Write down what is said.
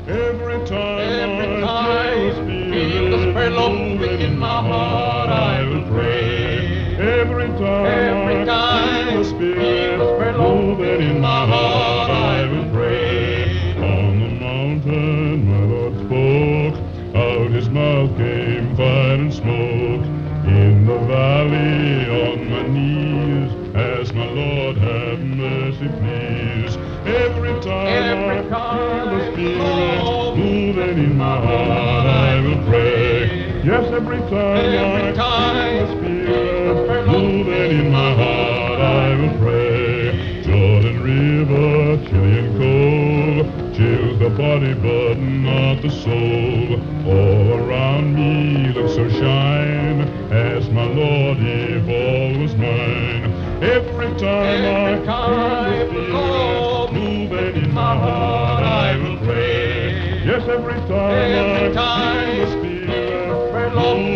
Every time feel the Spirit moving in my heart, I will pray. Every time feel the Spirit moving in my heart, I will pray. On the mountain my Lord spoke, out his mouth came fire and smoke. In the valley on my knees, ask my Lord, have mercy please. Every time I feel the Spirit moving in my heart, I will pray. Yes, every time I feel the Spirit moving in my heart, I will pray. Jordan River, chilly and cold, chills the body but not the soul. All around me looks so shine, ask my Lord if all was mine. Every time I feel the Spirit moving in my heart, I will pray. Yes, every time I feel the Spirit moving